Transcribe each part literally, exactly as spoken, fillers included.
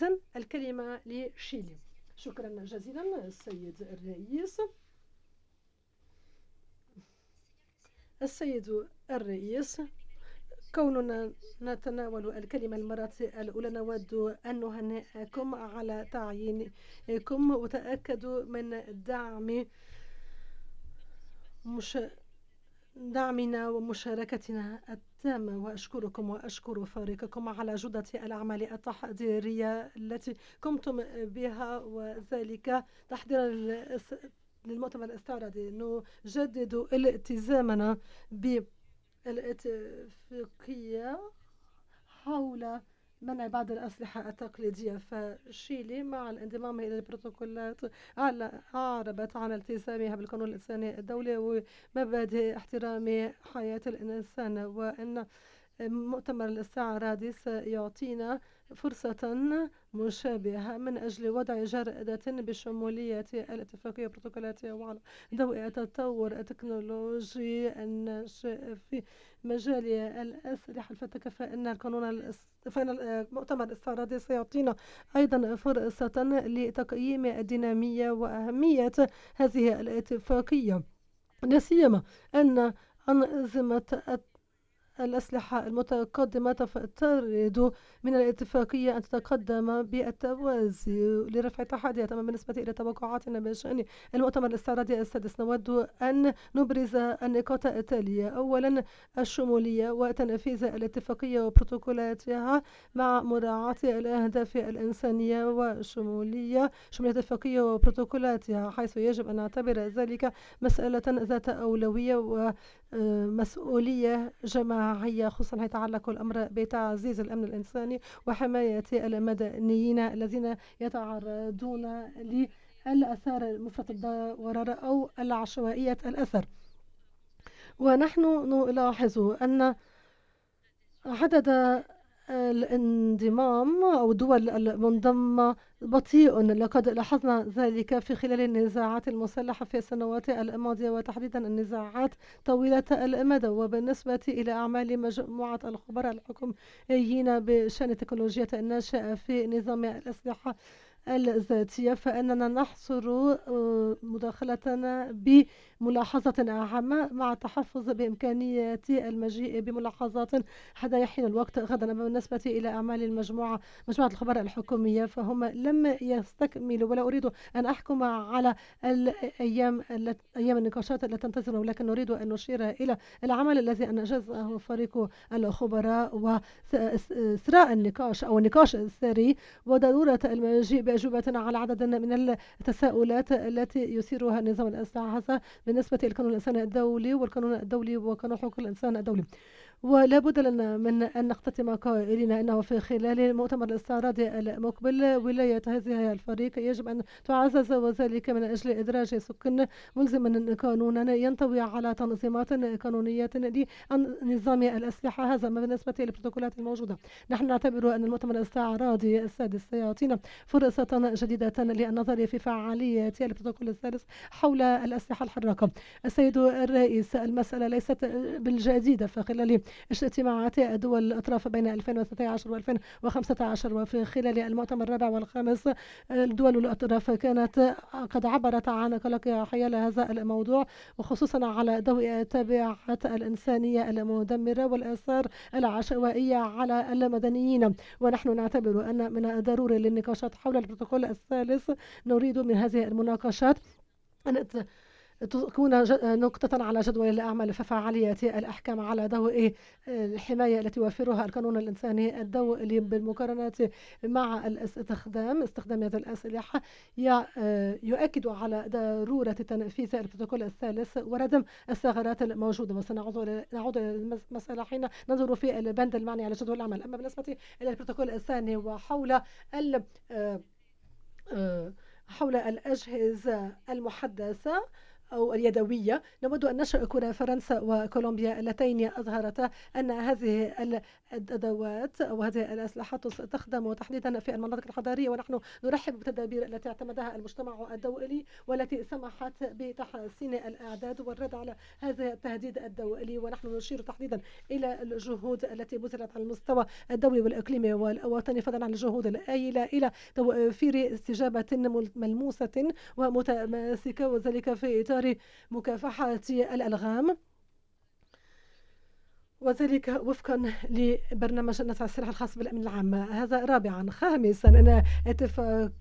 إذن الكلمة لشيلي. شكرا جزيلا السيد الرئيس. السيد الرئيس، كوننا نتناول الكلمة المرة الأولى نود أن نهنئكم على تعيينكم وتأكدوا من دعم مش... دعمنا ومشاركتنا التامة، وأشكركم وأشكر فريقكم على جودة الأعمال التحضيرية التي قمتم بها، وذلك تحضيرا للمؤتمر الاستعراضي. نجدد التزامنا بالاتفاقية حول منع بعض الأسلحة التقليدية، فشيلي مع الانضمام إلى البروتوكولات أعربت عن التزامها بالقانون الإنساني الدولي ومبادئ احترام حياة الإنسان، وأن مؤتمر الاستعراضي سيعطينا فرصة مشابهة من أجل وضع جرأة بشمولية الاتفاقية البروتوكولاتية وعلى ضوء التطور التكنولوجي الناشئ في مجال الأسلحة الفتاكة، فإن القانون فإن المؤتمر الاستعراضي سيعطينا أيضا فرصة لتقييم الدينامية وأهمية هذه الاتفاقية، لا أن أنظمة الأسلحة المتقدمة تفترض من الاتفاقية أن تتقدم بالتوازي لرفع تحديات. أما بالنسبة إلى توقعاتنا بشأن المؤتمر الاستعراضي السادس، نود أن نبرز النقاط التالية: أولا، الشمولية وتنفيذ الاتفاقية وبروتوكولاتها مع مراعاة الأهداف الإنسانية وشمولية شمولية الاتفاقية وبروتوكولاتها، حيث يجب أن نعتبر ذلك مسألة ذات أولوية و مسؤولية جماعية، خصوصا يتعلق الأمر بتعزيز الأمن الإنساني وحماية المدنيين الذين يتعرضون للآثار المفرطة الضرر أو العشوائية الأثر. ونحن نلاحظ أن عدد الانضمام أو الدول المنضمة بطيء، لقد لاحظنا ذلك في خلال النزاعات المسلحة في السنوات الماضية، وتحديدا النزاعات طويلة المدى. وبالنسبة إلى أعمال مجموعة الخبراء الحكوميين بشأن التكنولوجيا الناشئة في نظام الأسلحة الذاتية، فإننا نحصر مداخلتنا بملاحظة عامة مع التحفظ بإمكانية المجيء بملاحظات حتى يحين الوقت غدا. أما بالنسبة إلى أعمال المجموعة مجموعة الخبراء الحكومية، فهم لم يستكملوا، ولا أريد أن أحكم على الأيام أيام النقاشات التي تنتظر، ولكن نريد أن نشير إلى العمل الذي أنجزه فريق الخبراء وإسراء النقاش أو النقاش السري، وضرورة المجيء بأجوبة على عدد من التساؤلات التي يثيرها النظام الأسلحة بالنسبة للقانون الإنساني الدولي والقانون الدولي وقانون حقوق الإنسان الدولي. ولا بد لنا من أن نختتم قائلين أنه في خلال المؤتمر الاستعراضي المقبل ولاية هذه الفريق يجب أن تعزز، وذلك من أجل إدراج سكن ملزما قانونا ينطوي على تنظيمات قانونية لنظام الأسلحة. هذا ما بالنسبة للبروتوكولات الموجودة. نحن نعتبر أن المؤتمر الاستعراضي السادس سيعطينا فرصة جديدة للنظر في فعالية البروتوكول الثالث حول الأسلحة الحراقة. السيد الرئيس، المسألة ليست بالجديدة، فخلال اجتماعات دول الأطراف بين ألفين واثني عشر وألفين وخمسة عشر وفي خلال المؤتمر الرابع والخامس، دول الأطراف كانت قد عبرت عن قلقها حيال هذا الموضوع، وخصوصا على ضوء التبعات الإنسانية المدمرة والآثار العشوائية على المدنيين. ونحن نعتبر أن من الضروري للنقاشات حول البروتوكول الثالث. نريد من هذه المناقشات أن تكون نقطة على جدول الأعمال في فعالية الأحكام على ضوء الحماية التي يوفرها القانون الإنساني الدولي بالمقارنة مع الاستخدام استخدام هذه الأسلحة، يؤكد على ضرورة تنفيذ البروتوكول الثالث وردم الثغرات الموجودة. وسنعود نعود إلى المسألة حين ننظر في البند المعني على جدول الأعمال. أما بالنسبة إلى البروتوكول الثاني وحول ال حول الأجهزة المحدثة، أو اليدوية. نود أن نشكر فرنسا وكولومبيا اللتين أظهرتا أن هذه الأدوات أو هذه الأسلحة تستخدم تحديدا في المناطق الحضرية، ونحن نرحب بالتدابير التي اعتمدها المجتمع الدولي والتي سمحت بتحسين الأعداد والرد على هذا التهديد الدولي. ونحن نشير تحديدا إلى الجهود التي بذلت على المستوى الدولي والإقليمي والوطني، فضلا عن الجهود الآيلة إلى توفير استجابة ملموسة ومتماسكة، وذلك في إطار مكافحة الألغام، وذلك وفقا لبرنامج النزع السلاح الخاص بالأمن العام. هذا رابعا. خامسا أن اتفاقية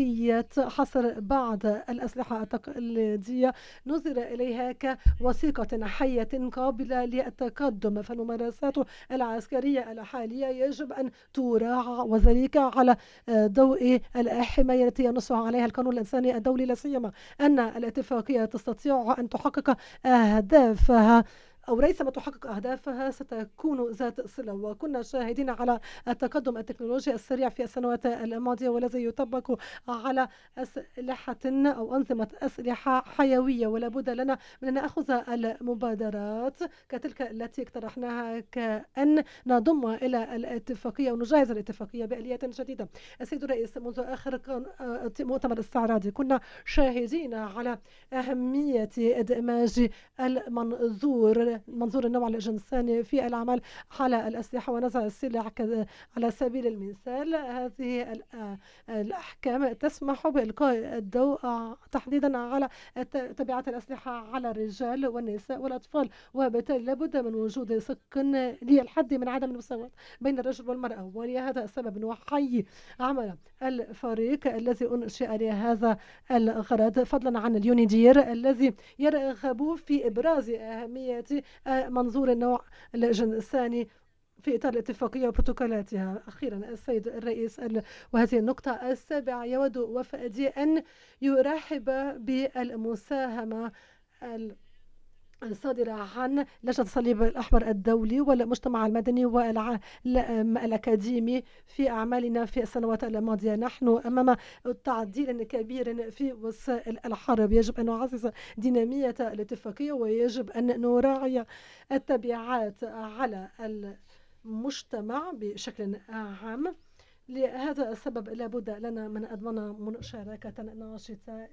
حصر بعض الأسلحة التقليدية نظر إليها كوثيقة حية قابلة للتقدم، فالممارسات العسكرية الحالية يجب أن تراعى، وذلك على ضوء الحماية التي ينص عليها القانون الإنساني الدولي، لا سيما أن الاتفاقية تستطيع أن تحقق أهدافها أو ريثما تحقق أهدافها ستكون ذات صلة. وكنا شاهدين على التقدم التكنولوجي السريع في السنوات الماضية، والذي يطبق على أسلحة أو أنظمة أسلحة حيوية، ولا بد لنا من أن نأخذ المبادرات كتلك التي اقترحناها كأن نضم إلى الاتفاقية ونجهز الاتفاقية بآليات جديدة. السيد الرئيس، منذ آخر مؤتمر استعراضي كنا شاهدين على أهمية إدماج المنظور منظور النوع الجنساني في العمل على الأسلحة ونزع السلاح. على سبيل المثال، هذه الأحكام تسمح بإلقاء الضوء تحديدا على تبعات الأسلحة على الرجال والنساء والأطفال، وبالتالي لابد من وجود سق للحد من عدم المساواة بين الرجل والمرأة. ولهذا السبب نحيي عمل الفريق الذي أنشئ لهذا الغرض، فضلا عن اليونيدير الذي يرغب في إبراز أهمية منظور النوع الجنساني في إطار الاتفاقية وبروتوكولاتها. أخيرا السيد الرئيس، وهذه النقطة السابعة، يود وفدي أن يرحب بالمساهمة الصادرة عن لجنة الصليب الأحمر الدولي والمجتمع المدني والأكاديمي في أعمالنا في السنوات الماضية. نحن أمام تعديل كبير في وسائل الحرب، يجب أن نعزز دينامية الاتفاقية، ويجب أن نراعي التبعات على المجتمع بشكل عام. لهذا السبب لابد لنا من أضمن مشاركة ناشطة